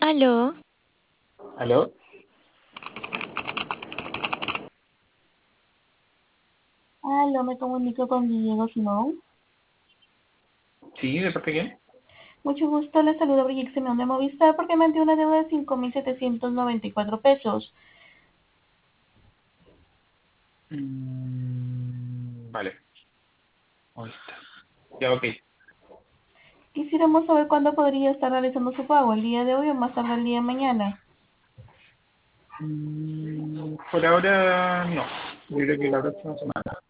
Aló, ¿Aló? Aló, me comunico con Diego Simón. Sí, ¿de parte de quién? Mucho gusto, le saludo Brigitte Simón de Movistar porque me dio una deuda de 5.794 pesos. Vale, ahí está. Ya, ok. Quisiéramos saber cuándo podría estar realizando su pago, el día de hoy o más tarde el día de mañana. Por ahora no. Yo creo que la próxima semana.